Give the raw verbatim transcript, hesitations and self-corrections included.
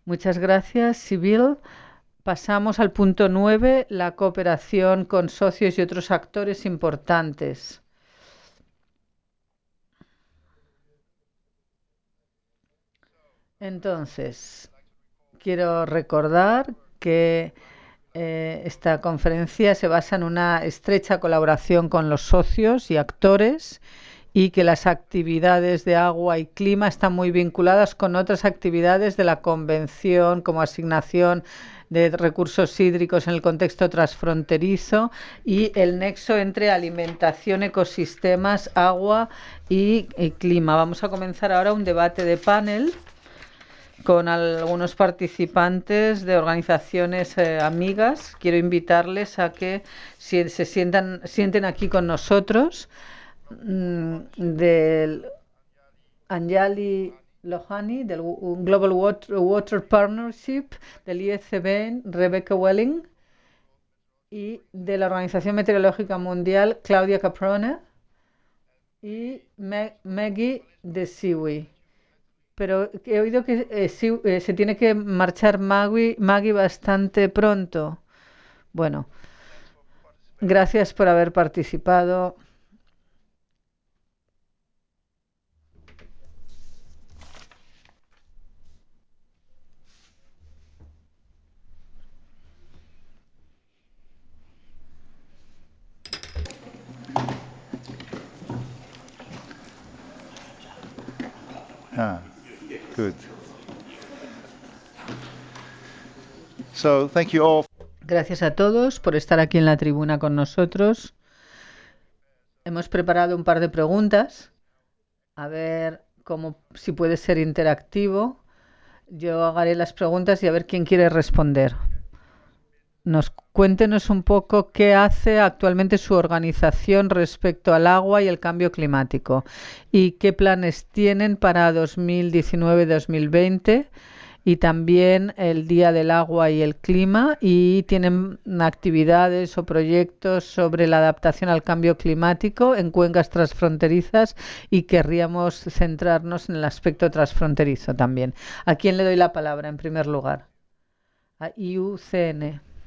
Muchas gracias, Sibyl. Pasamos al punto nueve, la cooperación con socios y otros actores importantes. Entonces, quiero recordar que eh, esta conferencia se basa en una estrecha colaboración con los socios y actores y que las actividades de agua y clima están muy vinculadas con otras actividades de la Convención, como asignación de recursos hídricos en el contexto transfronterizo y el nexo entre alimentación, ecosistemas, agua y, y clima. Vamos a comenzar ahora un debate de panel con algunos participantes de organizaciones eh, amigas. Quiero invitarles a que si, se sientan, sienten aquí con nosotros mm, del Anjali Lohani, del Global Water, Water Partnership, del I E C B, Rebecca Welling, y de la Organización Meteorológica Mundial, Claudia Caprona, y Meg, Maggie de Siwi. Pero he oído que eh, sí, eh, se tiene que marchar Maggie, Maggie bastante pronto. Bueno, gracias por haber participado. Ah, good. So, thank you all. Gracias a todos por estar aquí en la tribuna con nosotros. Hemos preparado un par de preguntas, a ver cómo, si puede ser interactivo. Yo haré las preguntas y a ver quién quiere responder. Nos cuéntenos un poco qué hace actualmente su organización respecto al agua y el cambio climático y qué planes tienen para dos mil diecinueve-dos mil veinte y también el Día del Agua y el Clima, y tienen actividades o proyectos sobre la adaptación al cambio climático en cuencas transfronterizas, y querríamos centrarnos en el aspecto transfronterizo también. ¿A quién le doy la palabra en primer lugar? A I U C N.